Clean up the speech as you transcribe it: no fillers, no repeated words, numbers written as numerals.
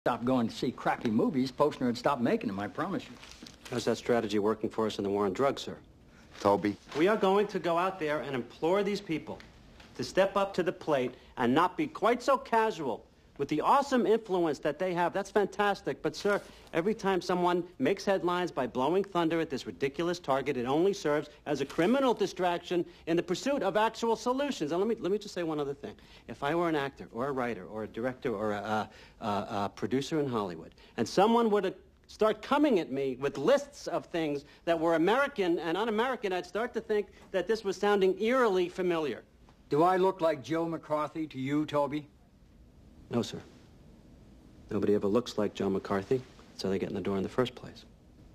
Stop going to see crappy movies, Postner would stop making them, I promise you. How's that strategy working for us in the war on drugs, sir? Toby? We are going to go out there and implore these people to step up to the plate and not be quite so casual with the awesome influence that they have. That's fantastic. But, sir, every time someone makes headlines by blowing thunder at this ridiculous target, it only serves as a criminal distraction in the pursuit of actual solutions. And let me just say one other thing. If I were an actor or a writer or a director or a producer in Hollywood, and someone were to start coming at me with lists of things that were American and un-American, I'd start to think that this was sounding eerily familiar. Do I look like Joe McCarthy to you, Toby? No, sir. Nobody ever looks like Joe McCarthy. That's how they get in the door in the first place.